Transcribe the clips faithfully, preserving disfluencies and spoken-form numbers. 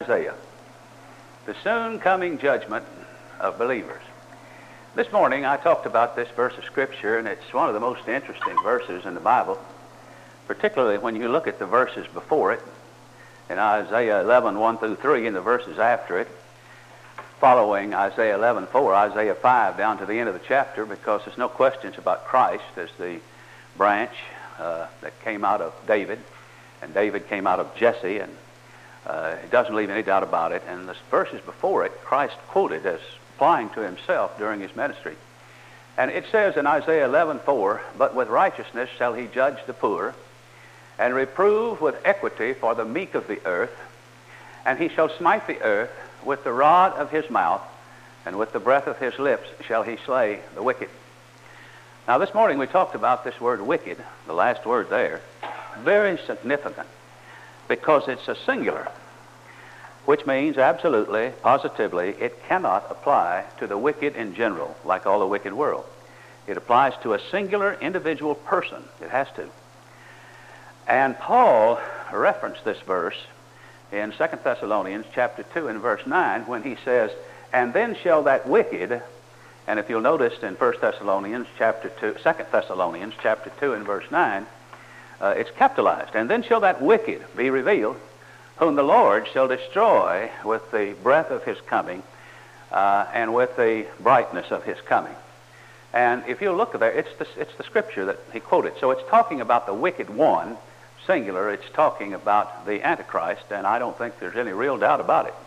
Isaiah, the soon coming judgment of believers. This morning I talked about this verse of Scripture, and it's one of the most interesting verses in the Bible, particularly when you look at the verses before it, in Isaiah eleven, one through three, and the verses after it, following Isaiah eleven, four, Isaiah five, down to the end of the chapter, because there's no questions about Christ as the branch uh, that came out of David, and David came out of Jesse, and uh, it doesn't leave any doubt about it. And the verses before it, Christ quoted as applying to himself during his ministry. And it says in Isaiah eleven, four, "But with righteousness shall he judge the poor, and reprove with equity for the meek of the earth, and he shall smite the earth with the rod of his mouth, and with the breath of his lips shall he slay the wicked." Now this morning we talked about this word wicked, the last word there, very significant, because it's a singular, which means absolutely, positively, it cannot apply to the wicked in general, like all the wicked world. It applies to a singular individual person. It has to. And Paul referenced this verse in Second Thessalonians chapter two and verse nine when he says, "And then shall that wicked," and if you'll notice in First Thessalonians chapter two, Second Thessalonians chapter two and verse nine, uh, it's capitalized, "And then shall that wicked be revealed, whom the Lord shall destroy with the breath of his coming uh, and with the brightness of his coming." And if you look there, it's the, it's the scripture that he quoted. So it's talking about the wicked one, singular. It's talking about the Antichrist, and I don't think there's any real doubt about it.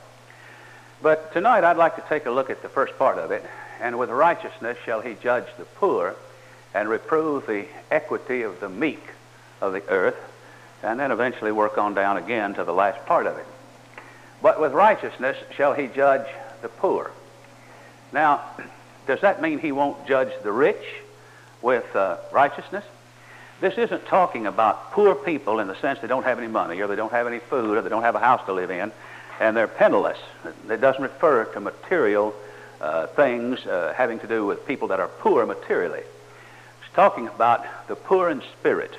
But tonight I'd like to take a look at the first part of it. "And with righteousness shall he judge the poor, and reprove the equity of the meek of the earth," and then eventually work on down again to the last part of it. "But with righteousness shall he judge the poor." Now, does that mean he won't judge the rich with uh, righteousness? This isn't talking about poor people in the sense they don't have any money, or they don't have any food, or they don't have a house to live in, and they're penniless. It doesn't refer to material uh, things uh, having to do with people that are poor materially. It's talking about the poor in spirit.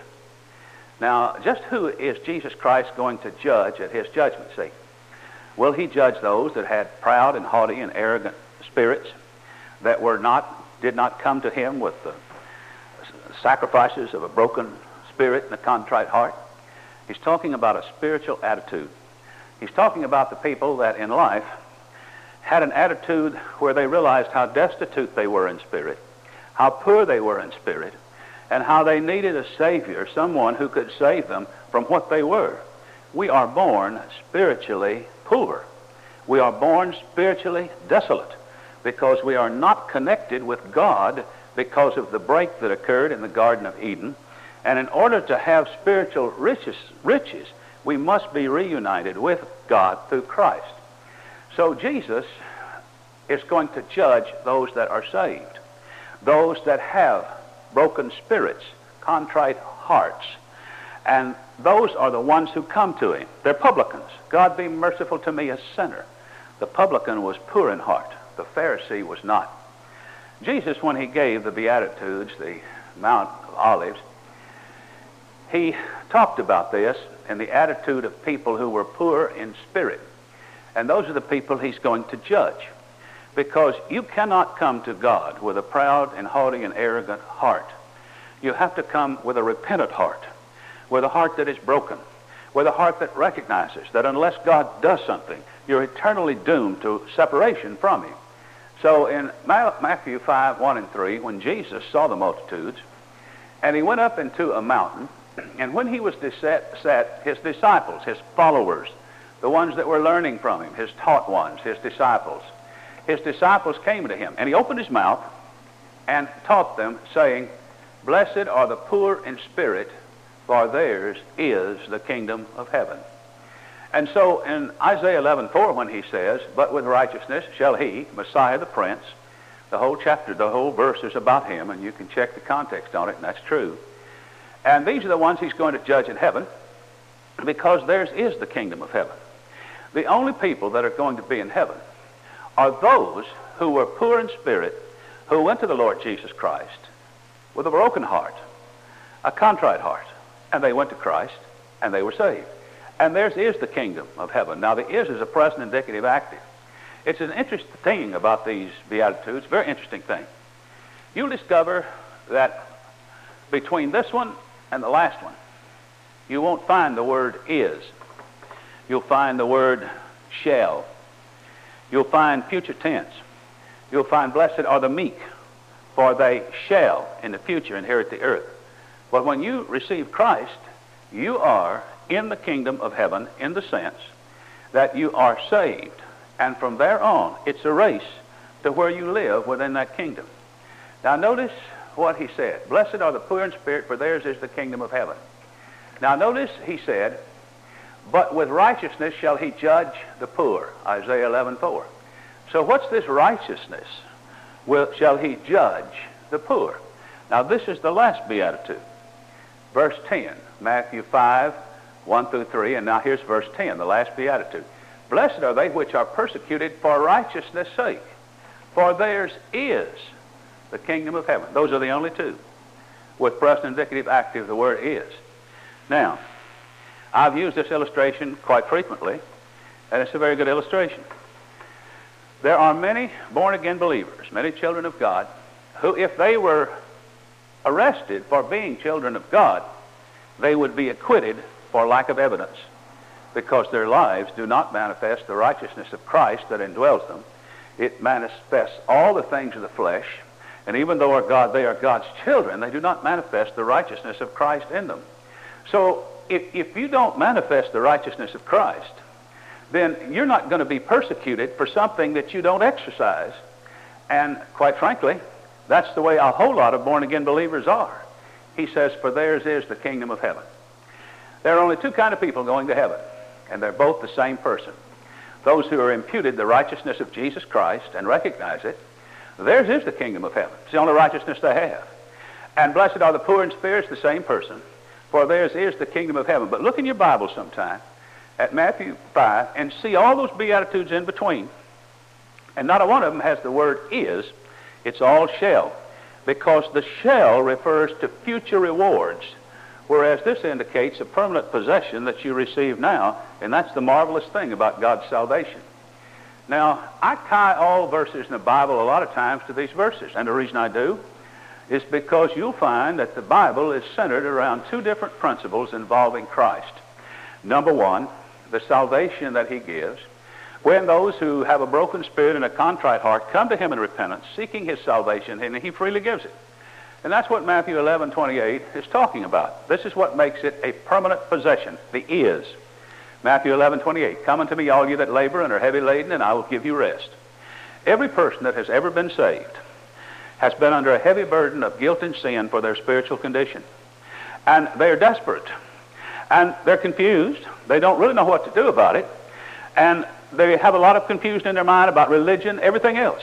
Now, just who is Jesus Christ going to judge at his judgment seat? Will he judge those that had proud and haughty and arrogant spirits, that were not, did not come to him with the sacrifices of a broken spirit and a contrite heart? He's talking about a spiritual attitude. He's talking about the people that in life had an attitude where they realized how destitute they were in spirit, how poor they were in spirit, and how they needed a Savior, someone who could save them from what they were. We are born spiritually poor. We are born spiritually desolate because we are not connected with God because of the break that occurred in the Garden of Eden. And in order to have spiritual riches, riches, we must be reunited with God through Christ. So Jesus is going to judge those that are saved, those that have broken spirits, contrite hearts. And those are the ones who come to him. They're publicans. "God be merciful to me, a sinner." The publican was poor in heart. The Pharisee was not. Jesus, when he gave the Beatitudes, the Mount of Olives, he talked about this and the attitude of people who were poor in spirit. And those are the people he's going to judge. Because you cannot come to God with a proud and haughty and arrogant heart. You have to come with a repentant heart, with a heart that is broken, with a heart that recognizes that unless God does something, you're eternally doomed to separation from him. So in Matthew five, one and three, when Jesus saw the multitudes, and he went up into a mountain, and when he was set, set, his disciples, his followers, the ones that were learning from him, his taught ones, his disciples, his disciples came to him, and he opened his mouth and taught them, saying, "Blessed are the poor in spirit, for theirs is the kingdom of heaven." And so in Isaiah eleven, four, when he says, "But with righteousness shall he," Messiah the Prince, the whole chapter, the whole verse is about him, and you can check the context on it, and that's true. And these are the ones he's going to judge in heaven, because theirs is the kingdom of heaven. The only people that are going to be in heaven are those who were poor in spirit, who went to the Lord Jesus Christ with a broken heart, a contrite heart, and they went to Christ, and they were saved. And theirs is the kingdom of heaven. Now, the is is a present indicative active. It's an interesting thing about these Beatitudes, very interesting thing. You'll discover that between this one and the last one, you won't find the word is. You'll find the word shall. You'll find future tense. You'll find blessed are the meek, for they shall in the future inherit the earth. But when you receive Christ, you are in the kingdom of heaven in the sense that you are saved. And from there on, it's a race to where you live within that kingdom. Now notice what he said. Blessed are the poor in spirit, for theirs is the kingdom of heaven. Now notice he said, but with righteousness shall he judge the poor, Isaiah eleven four. So what's this righteousness? Will, shall he judge the poor? Now this is the last beatitude. Verse ten, Matthew five, one through three, and now here's verse ten, the last beatitude. Blessed are they which are persecuted for righteousness' sake, for theirs is the kingdom of heaven. Those are the only two. With present indicative active, the word is. Now, I've used this illustration quite frequently, and it's a very good illustration. There are many born-again believers, many children of God, who if they were arrested for being children of God, they would be acquitted for lack of evidence, because their lives do not manifest the righteousness of Christ that indwells them. It manifests all the things of the flesh, and even though are God, they are God's children, they do not manifest the righteousness of Christ in them. So if, if you don't manifest the righteousness of Christ, then you're not going to be persecuted for something that you don't exercise. And quite frankly, that's the way a whole lot of born-again believers are. He says, for theirs is the kingdom of heaven. There are only two kind of people going to heaven, and they're both the same person. Those who are imputed the righteousness of Jesus Christ and recognize it, theirs is the kingdom of heaven. It's the only righteousness they have. And blessed are the poor in spirit, the same person, for theirs is the kingdom of heaven. But look in your Bible sometime at Matthew five and see all those beatitudes in between. And not a one of them has the word is. It's all shall, because the shall refers to future rewards, whereas this indicates a permanent possession that you receive now, and that's the marvelous thing about God's salvation. Now, I tie all verses in the Bible a lot of times to these verses, and the reason I do is because you'll find that the Bible is centered around two different principles involving Christ. Number one, the salvation that he gives, when those who have a broken spirit and a contrite heart come to him in repentance, seeking his salvation, and he freely gives it. And that's what Matthew eleven twenty-eight is talking about. This is what makes it a permanent possession, the is. Matthew eleven twenty-eight, come unto me, all you that labor and are heavy laden, and I will give you rest. Every person that has ever been saved has been under a heavy burden of guilt and sin for their spiritual condition. And they're desperate. And they're confused. They don't really know what to do about it. And they have a lot of confusion in their mind about religion, everything else.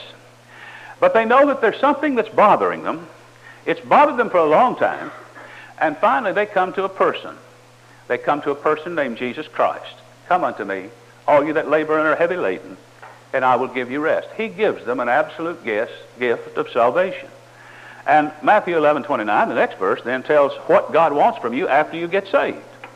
But they know that there's something that's bothering them. It's bothered them for a long time. And finally they come to a person. They come to a person named Jesus Christ. Come unto me, all you that labor and are heavy laden, and I will give you rest. He gives them an absolute gift, gift of salvation. And Matthew eleven twenty-nine, the next verse, then tells what God wants from you after you get saved.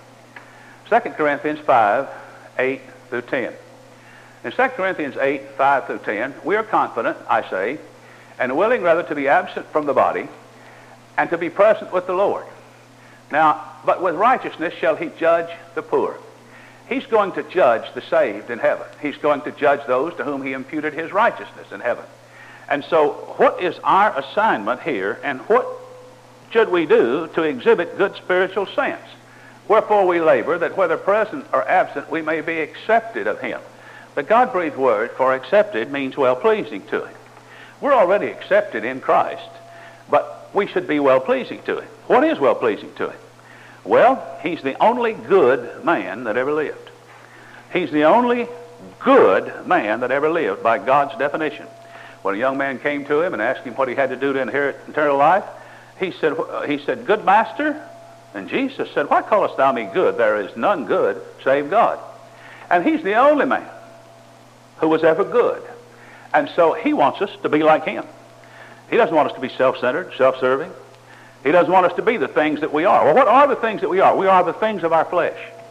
Second Corinthians five, eight through ten. In Second Corinthians eight, five through ten, we are confident, I say, and willing rather to be absent from the body and to be present with the Lord. Now, but with righteousness shall he judge the poor. He's going to judge the saved in heaven. He's going to judge those to whom he imputed his righteousness in heaven. And so what is our assignment here, and what should we do to exhibit good spiritual sense? Wherefore we labor, that whether present or absent we may be accepted of him. The God-breathed word for accepted means well-pleasing to him. We're already accepted in Christ, but we should be well-pleasing to him. What is well-pleasing to him? Well, he's the only good man that ever lived. He's the only good man that ever lived by God's definition. When a young man came to him and asked him what he had to do to inherit eternal life, he said, he said, good master. And Jesus said, why callest thou me good? There is none good save God. And he's the only man who was ever good. And so he wants us to be like him. He doesn't want us to be self-centered, self-serving. He doesn't want us to be the things that we are. Well, what are the things that we are? We are the things of our flesh.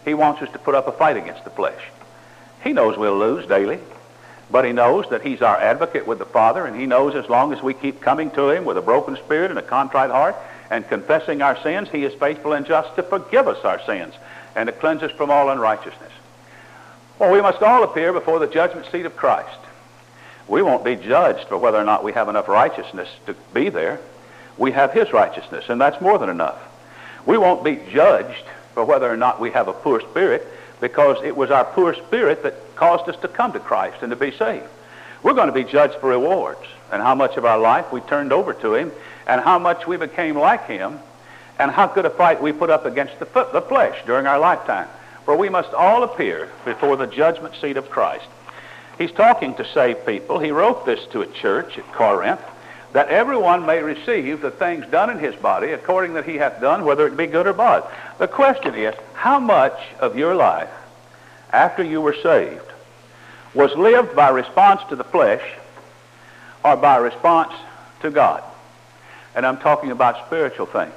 He wants us to put up a fight against the flesh. He knows we'll lose daily, but he knows that he's our advocate with the Father, and he knows as long as we keep coming to him with a broken spirit and a contrite heart and confessing our sins, he is faithful and just to forgive us our sins and to cleanse us from all unrighteousness. Well, we must all appear before the judgment seat of Christ. We won't be judged for whether or not we have enough righteousness to be there. We have his righteousness, and that's more than enough. We won't be judged for whether or not we have a poor spirit, because it was our poor spirit that caused us to come to Christ and to be saved. We're going to be judged for rewards and how much of our life we turned over to him and how much we became like him and how good a fight we put up against the, the flesh during our lifetime. For we must all appear before the judgment seat of Christ. He's talking to saved people. He wrote this to a church at Corinth, that everyone may receive the things done in his body according that he hath done, whether it be good or bad. The question is, how much of your life after you were saved was lived by response to the flesh or by response to God? And I'm talking about spiritual things.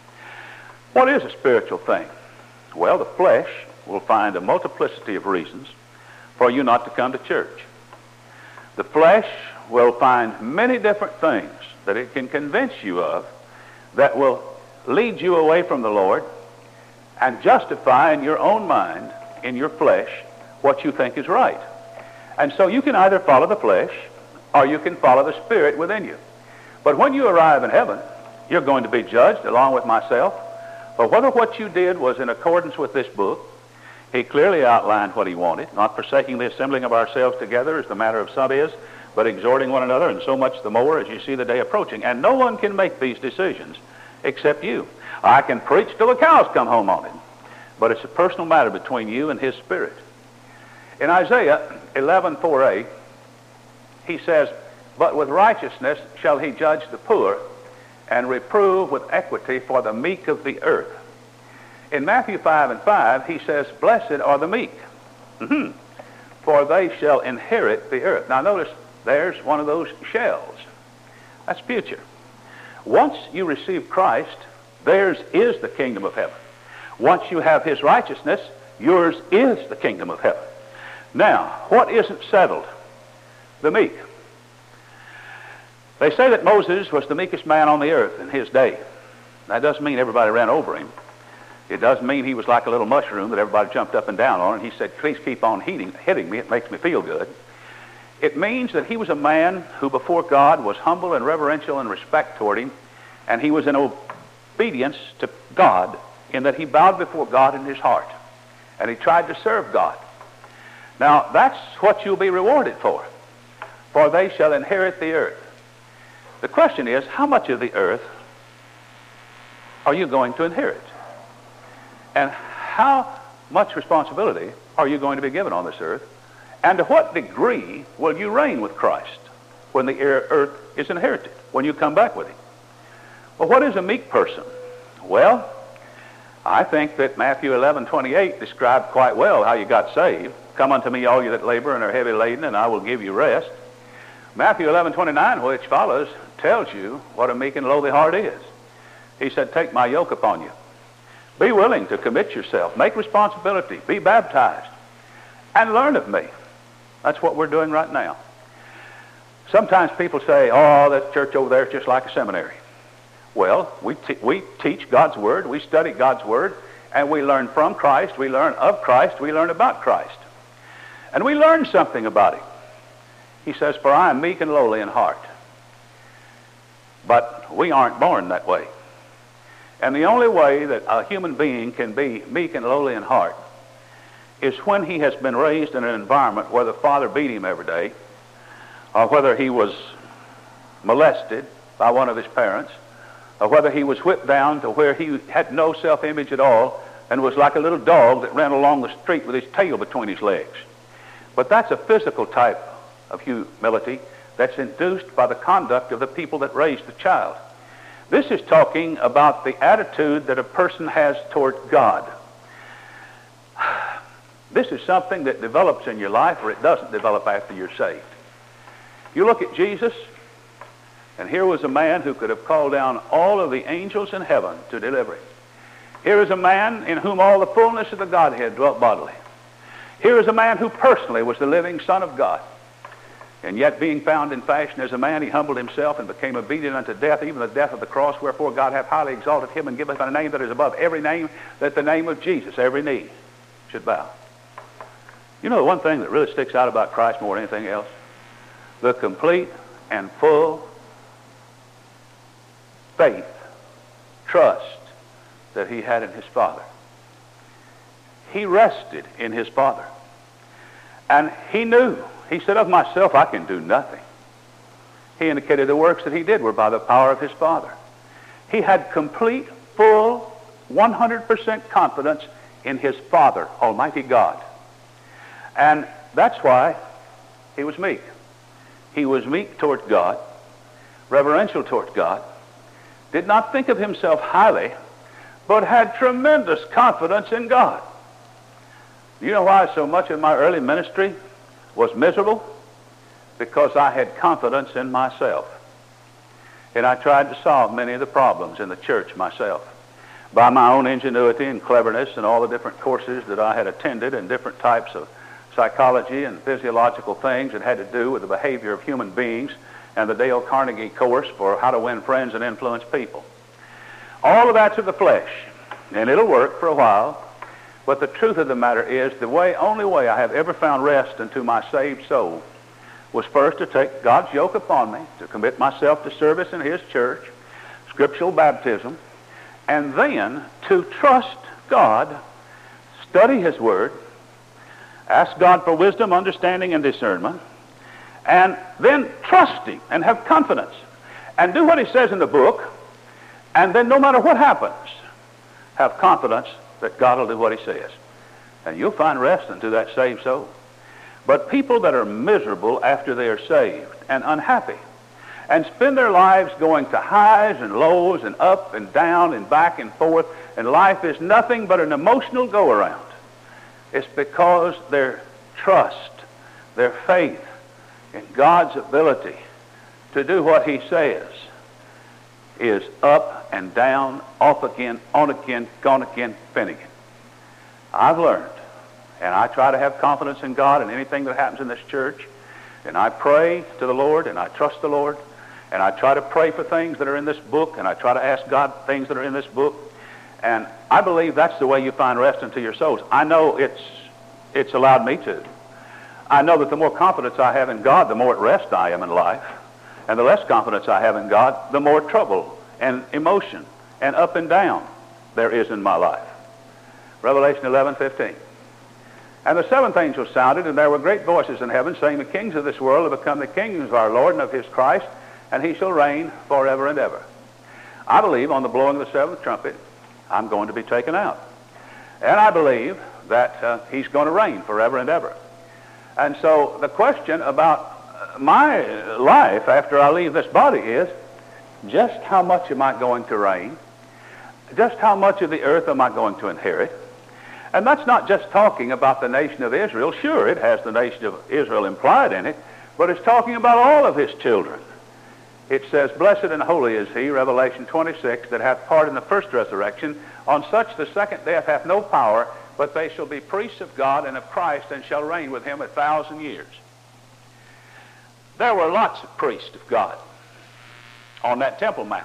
What is a spiritual thing? Well, the flesh will find a multiplicity of reasons for you not to come to church. The flesh will find many different things that it can convince you of that will lead you away from the Lord and justify in your own mind, in your flesh, what you think is right. And so you can either follow the flesh or you can follow the Spirit within you. But when you arrive in heaven, you're going to be judged along with myself for whether what you did was in accordance with this book. He clearly outlined what he wanted, not forsaking the assembling of ourselves together as the matter of some is, but exhorting one another, and so much the more as you see the day approaching. And no one can make these decisions except you. I can preach till the cows come home on it, but it's a personal matter between you and his Spirit. In Isaiah eleven four a, he says, "But with righteousness shall he judge the poor, and reprove with equity for the meek of the earth." In Matthew five and five, he says, "Blessed are the meek, mm-hmm, for they shall inherit the earth." Now notice, there's one of those shells. That's future. Once you receive Christ, theirs is the kingdom of heaven. Once you have his righteousness, yours is the kingdom of heaven. Now, what isn't settled? The meek. They say that Moses was the meekest man on the earth in his day. That doesn't mean everybody ran over him. It doesn't mean he was like a little mushroom that everybody jumped up and down on, and he said, "Please keep on hitting, hitting me. It makes me feel good." It means that he was a man who before God was humble and reverential in respect toward him, and he was in obedience to God in that he bowed before God in his heart, and he tried to serve God. Now, that's what you'll be rewarded for, for they shall inherit the earth. The question is, how much of the earth are you going to inherit? And how much responsibility are you going to be given on this earth? And to what degree will you reign with Christ when the earth is inherited, when you come back with him? Well, what is a meek person? Well, I think that Matthew eleven twenty-eight described quite well how you got saved. "Come unto me, all you that labor and are heavy laden, and I will give you rest." Matthew eleven twenty-nine, which follows, tells you what a meek and lowly heart is. He said, "Take my yoke upon you." Be willing to commit yourself, make responsibility, be baptized, and learn of me. That's what we're doing right now. Sometimes people say, "Oh, that church over there is just like a seminary." Well, we, te- we teach God's Word, we study God's Word, and we learn from Christ, we learn of Christ, we learn about Christ. And we learn something about him. He says, "For I am meek and lowly in heart." But we aren't born that way. And the only way that a human being can be meek and lowly in heart is when he has been raised in an environment where the father beat him every day, or whether he was molested by one of his parents, or whether he was whipped down to where he had no self-image at all and was like a little dog that ran along the street with his tail between his legs. But that's a physical type of humility that's induced by the conduct of the people that raised the child. This is talking about the attitude that a person has toward God. This is something that develops in your life, or it doesn't develop after you're saved. You look at Jesus, and here was a man who could have called down all of the angels in heaven to deliver him. Here is a man in whom all the fullness of the Godhead dwelt bodily. Here is a man who personally was the living Son of God. And yet being found in fashion as a man, he humbled himself and became obedient unto death, even the death of the cross. Wherefore God hath highly exalted him and given him a name that is above every name, that the name of Jesus, every knee should bow. You know the one thing that really sticks out about Christ more than anything else? The complete and full faith, trust that he had in his Father. He rested in his Father. And he knew. He said, of myself I can do nothing. He indicated the works that he did were by the power of his Father. He had complete, full, one hundred percent confidence in his Father, Almighty God. And that's why he was meek. He was meek toward God, reverential toward God, did not think of himself highly, but had tremendous confidence in God. You know why so much of my early ministry was miserable? Because I had confidence in myself. And I tried to solve many of the problems in the church myself by my own ingenuity and cleverness and all the different courses that I had attended and different types of psychology and physiological things that had to do with the behavior of human beings, and the Dale Carnegie course for how to win friends and influence people. All of that's of the flesh, and it'll work for a while. But the truth of the matter is, the way, only way I have ever found rest unto my saved soul was first to take God's yoke upon me, to commit myself to service in his church, scriptural baptism, and then to trust God, study his word, ask God for wisdom, understanding, and discernment, and then trust him and have confidence and do what he says in the book, and then no matter what happens, have confidence that God will do what he says. And you'll find rest unto that saved soul. But people that are miserable after they are saved and unhappy and spend their lives going to highs and lows and up and down and back and forth, and life is nothing but an emotional go-around, it's because their trust, their faith in God's ability to do what he says is up and down, off again, on again, gone again, Finnegan. I've learned, and I try to have confidence in God in anything that happens in this church, and I pray to the Lord, and I trust the Lord, and I try to pray for things that are in this book, and I try to ask God things that are in this book, and I believe that's the way you find rest unto your souls. I know it's it's allowed me to. I know that the more confidence I have in God, the more at rest I am in life, and the less confidence I have in God, the more trouble and emotion and up and down there is in my life. Revelation eleven fifteen. And the seventh angel sounded, and there were great voices in heaven, saying, the kings of this world have become the kings of our Lord and of his Christ, and he shall reign forever and ever. I believe on the blowing of the seventh trumpet, I'm going to be taken out. And I believe that uh, he's going to reign forever and ever. And so the question about my life after I leave this body is, just how much am I going to reign? Just how much of the earth am I going to inherit? And that's not just talking about the nation of Israel. Sure, it has the nation of Israel implied in it, but it's talking about all of his children. It says, blessed and holy is he, Revelation twenty-six, that hath part in the first resurrection. On such the second death hath no power, but they shall be priests of God and of Christ, and shall reign with him a thousand years. There were lots of priests of God on that Temple Mount.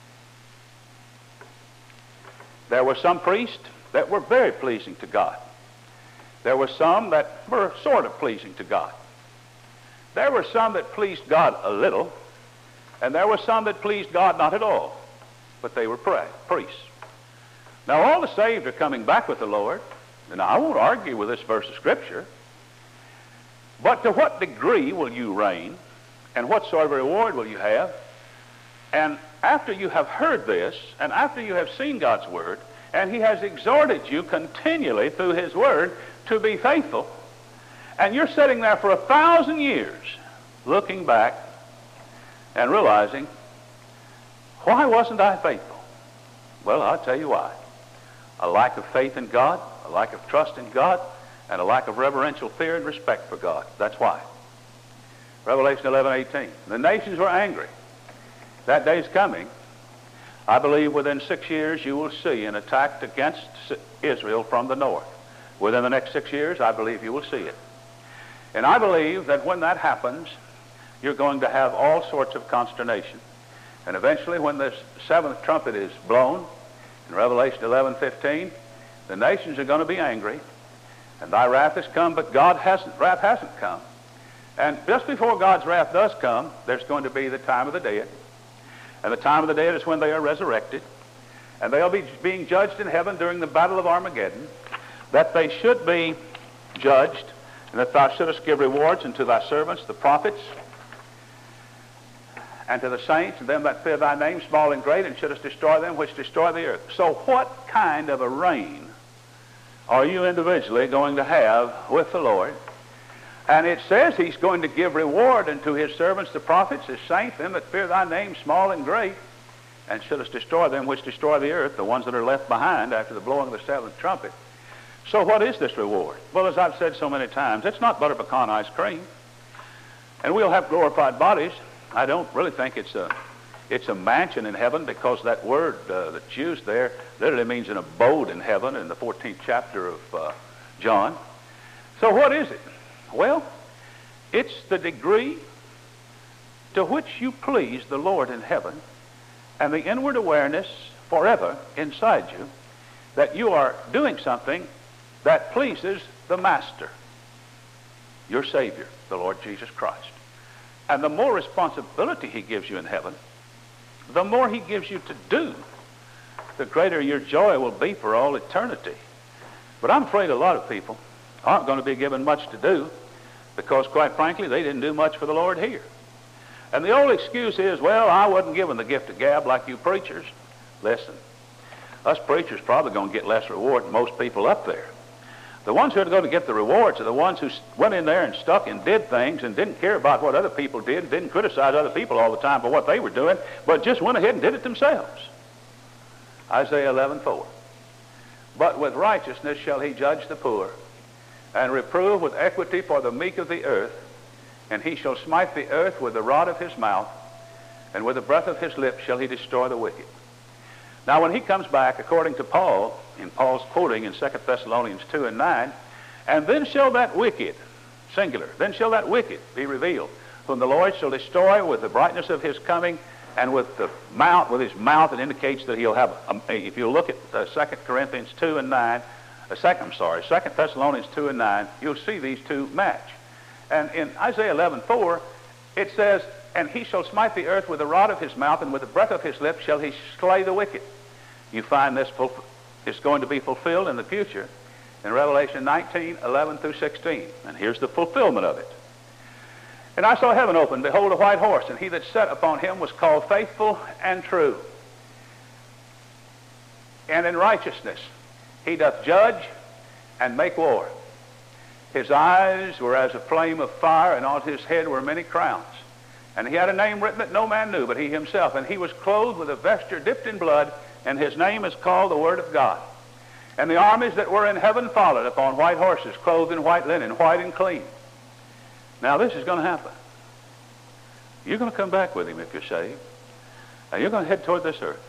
There were some priests that were very pleasing to God. There were some that were sort of pleasing to God. There were some that pleased God a little, and there were some that pleased God not at all, but they were pray, priests. Now all the saved are coming back with the Lord, and I won't argue with this verse of Scripture, but to what degree will you reign, and what sort of reward will you have? And after you have heard this, and after you have seen God's Word, and he has exhorted you continually through his Word to be faithful, and you're sitting there for a thousand years looking back and realizing, why wasn't I faithful? Well, I'll tell you why. A lack of faith in God, a lack of trust in God, and a lack of reverential fear and respect for God. That's why. Revelation eleven eighteen. The nations were angry. That day's coming. I believe within six years you will see an attack against Israel from the north. Within the next six years, I believe you will see it. And I believe that when that happens, you're going to have all sorts of consternation. And eventually, when this seventh trumpet is blown, in Revelation eleven fifteen, the nations are going to be angry, and thy wrath has come, but God's hasn't, wrath hasn't come. And just before God's wrath does come, there's going to be the time of the dead. And the time of the dead is when they are resurrected. And they'll be being judged in heaven during the battle of Armageddon, that they should be judged, and that thou shouldest give rewards unto thy servants, the prophets, and to the saints, and them that fear thy name, small and great, and shouldest destroy them which destroy the earth. So what kind of a reign are you individually going to have with the Lord? And it says he's going to give reward unto his servants, the prophets, his saints, them that fear thy name, small and great, and shouldest destroy them which destroy the earth, the ones that are left behind after the blowing of the seventh trumpet. So what is this reward? Well, as I've said so many times, it's not butter pecan ice cream. And we'll have glorified bodies. I don't really think it's a, it's a mansion in heaven, because that word uh, that's used there literally means an abode in heaven in the fourteenth chapter of uh, John. So what is it? Well, it's the degree to which you please the Lord in heaven, and the inward awareness forever inside you that you are doing something that pleases the Master, your Savior, the Lord Jesus Christ. And the more responsibility he gives you in heaven, the more he gives you to do, the greater your joy will be for all eternity. But I'm afraid a lot of people aren't going to be given much to do, because, quite frankly, they didn't do much for the Lord here. And the old excuse is, well, I wasn't given the gift of gab like you preachers. Listen, us preachers probably going to get less reward than most people up there. The ones who are going to get the rewards are the ones who went in there and stuck and did things and didn't care about what other people did, didn't criticize other people all the time for what they were doing, but just went ahead and did it themselves. Isaiah eleven four. But with righteousness shall he judge the poor, and reprove with equity for the meek of the earth, and he shall smite the earth with the rod of his mouth, and with the breath of his lips shall he destroy the wicked. Now when he comes back, according to Paul, in Paul's quoting in Second Thessalonians two and nine, and then shall that wicked, singular, then shall that wicked be revealed, whom the Lord shall destroy with the brightness of his coming, and with the mouth, with his mouth, it indicates that he'll have, a, if you look at uh, Second Corinthians two and nine, uh, second, I'm sorry, Second Thessalonians two and nine, you'll see these two match. And in Isaiah eleven four, it says, and he shall smite the earth with the rod of his mouth, and with the breath of his lips shall he slay the wicked. You find this is going to be fulfilled in the future in Revelation nineteen, eleven through sixteen. And here's the fulfillment of it. And I saw heaven open, behold a white horse, and he that sat upon him was called Faithful and True. And in righteousness he doth judge and make war. His eyes were as a flame of fire, and on his head were many crowns. And he had a name written that no man knew but he himself. And he was clothed with a vesture dipped in blood, and his name is called the Word of God. And the armies that were in heaven followed upon white horses, clothed in white linen, white and clean. Now this is going to happen. You're going to come back with him if you're saved. Now you're going to head toward this earth.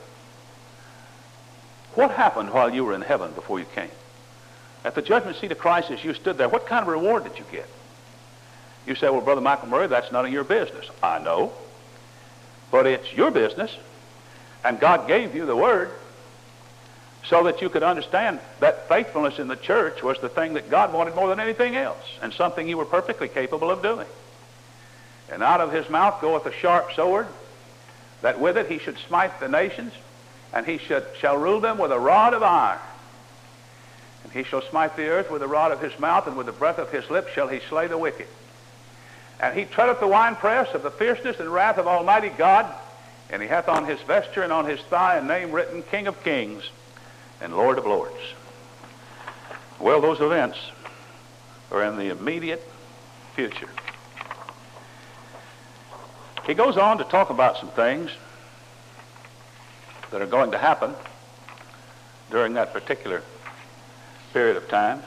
What happened while you were in heaven before you came? At the judgment seat of Christ, as you stood there, what kind of reward did you get? You say, well, Brother Michael Murray, that's none of your business. I know. But it's your business. And God gave you the Word so that you could understand that faithfulness in the church was the thing that God wanted more than anything else, and something you were perfectly capable of doing. And out of his mouth goeth a sharp sword, that with it he should smite the nations, and he should, shall rule them with a rod of iron. And he shall smite the earth with the rod of his mouth, and with the breath of his lips shall he slay the wicked. And he treadeth the winepress of the fierceness and wrath of Almighty God, and he hath on his vesture and on his thigh a name written, King of Kings and Lord of Lords. Well, those events are in the immediate future. He goes on to talk about some things that are going to happen during that particular period of time.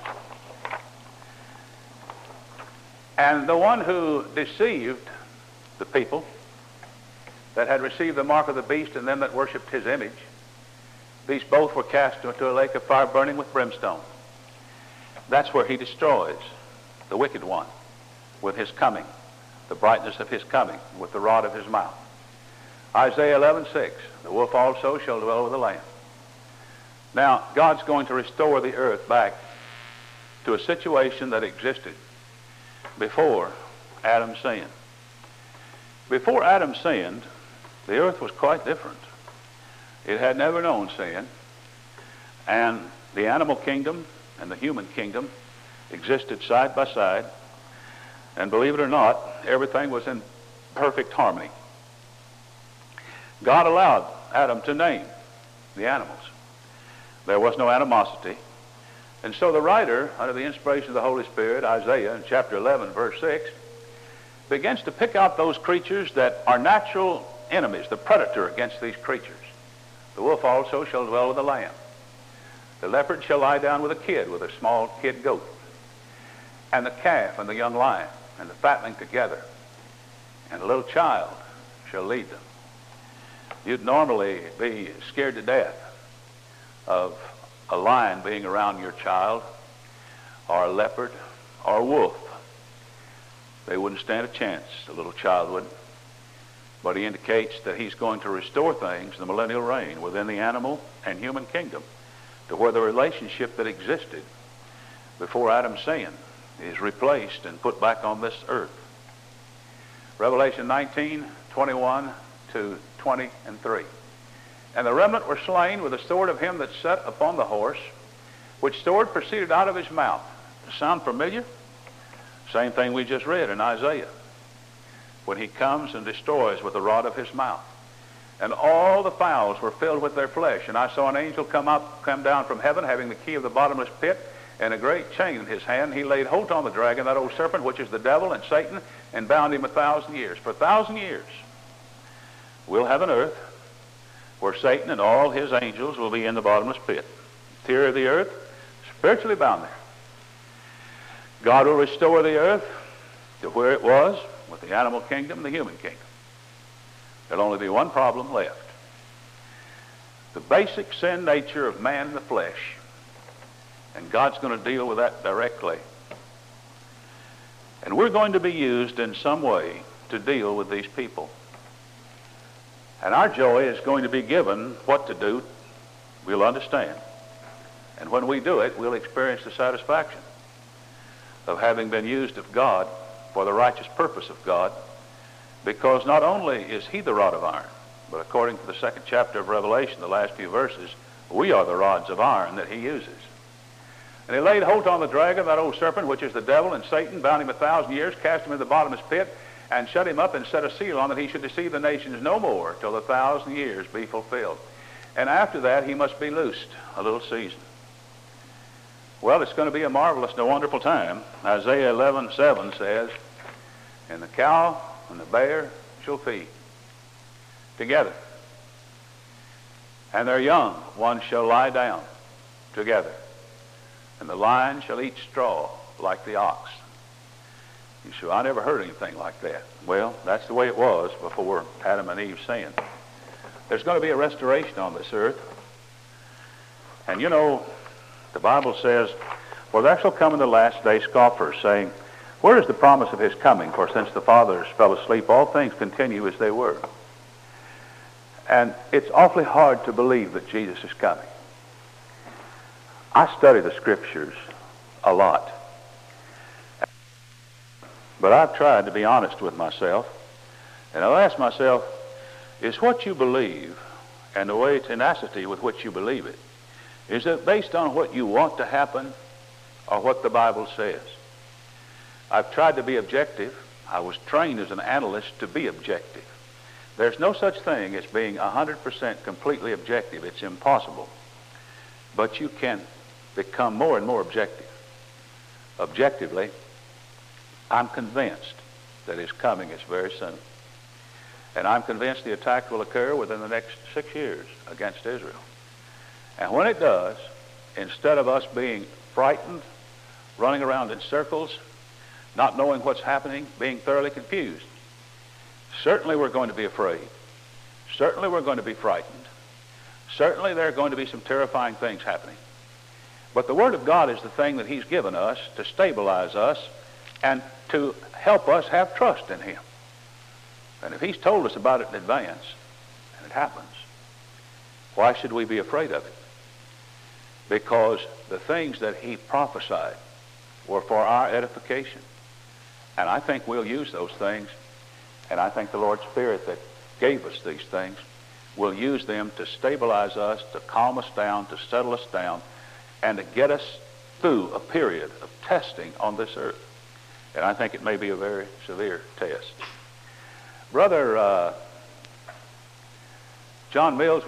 And the one who deceived the people that had received the mark of the beast and them that worshipped his image. These both were cast into a lake of fire burning with brimstone. That's where he destroys the wicked one with his coming, the brightness of his coming, with the rod of his mouth. Isaiah eleven six, the wolf also shall dwell with the lamb. Now, God's going to restore the earth back to a situation that existed before Adam sinned. Before Adam sinned, the earth was quite different. It had never known sin, and the animal kingdom and the human kingdom existed side by side, and believe it or not, everything was in perfect harmony. God allowed Adam to name the animals. There was no animosity. And so the writer, under the inspiration of the Holy Spirit, Isaiah, in chapter eleven, verse six, begins to pick out those creatures that are natural enemies, the predator against these creatures. The wolf also shall dwell with the lamb. The leopard shall lie down with a kid, with a small kid goat. And the calf and the young lion and the fatling together. And a little child shall lead them. You'd normally be scared to death of a lion being around your child, or a leopard, or a wolf. They wouldn't stand a chance, the little child wouldn't. But he indicates that he's going to restore things in the millennial reign within the animal and human kingdom to where the relationship that existed before Adam's sin is replaced and put back on this earth. Revelation nineteen, twenty-one to twenty and three. And the remnant were slain with the sword of him that sat upon the horse, which sword proceeded out of his mouth. Does it sound familiar? Same thing we just read in Isaiah, when he comes and destroys with the rod of his mouth. And all the fowls were filled with their flesh. And I saw an angel come up, come down from heaven, having the key of the bottomless pit, and a great chain in his hand. He laid hold on the dragon, that old serpent, which is the devil and Satan, and bound him a thousand years. For a thousand years, we'll have an earth where Satan and all his angels will be in the bottomless pit. Tier of the earth, spiritually bound there. God will restore the earth to where it was with the animal kingdom and the human kingdom. There'll only be one problem left. The basic sin nature of man in the flesh. And God's going to deal with that directly. And we're going to be used in some way to deal with these people. And our joy is going to be given what to do. We'll understand. And when we do it, we'll experience the satisfaction of having been used of God for the righteous purpose of God, because not only is he the rod of iron, but according to the second chapter of Revelation, the last few verses, we are the rods of iron that he uses. And he laid hold on the dragon, that old serpent, which is the devil and Satan, bound him a thousand years, cast him in the bottomless pit, and shut him up and set a seal on that he should deceive the nations no more till the thousand years be fulfilled. And after that he must be loosed a little season. Well, it's going to be a marvelous and a wonderful time. Isaiah eleven seven says, and the cow and the bear shall feed together, and their young ones shall lie down together, and the lion shall eat straw like the ox. You say, I never heard anything like that. Well, that's the way it was before Adam and Eve sinned. There's going to be a restoration on this earth. And you know, the Bible says, for there shall come in the last day scoffers, saying, where is the promise of his coming? For since the fathers fell asleep, all things continue as they were. And it's awfully hard to believe that Jesus is coming. I study the scriptures a lot. But I've tried to be honest with myself. And I've asked myself, is what you believe and the way tenacity with which you believe it, is it based on what you want to happen or what the Bible says? I've tried to be objective. I was trained as an analyst to be objective. There's no such thing as being one hundred percent completely objective. It's impossible. But you can become more and more objective. Objectively, I'm convinced that his coming is very soon. And I'm convinced the attack will occur within the next six years against Israel. And when it does, instead of us being frightened, running around in circles, not knowing what's happening, being thoroughly confused, certainly we're going to be afraid. Certainly we're going to be frightened. Certainly there are going to be some terrifying things happening. But the Word of God is the thing that He's given us to stabilize us and to help us have trust in Him. And if He's told us about it in advance, and it happens, why should we be afraid of it? Because the things that He prophesied were for our edification. And I think we'll use those things, and I think the Lord Spirit that gave us these things will use them to stabilize us, to calm us down, to settle us down, and to get us through a period of testing on this earth. And I think it may be a very severe test. Brother uh, John Mills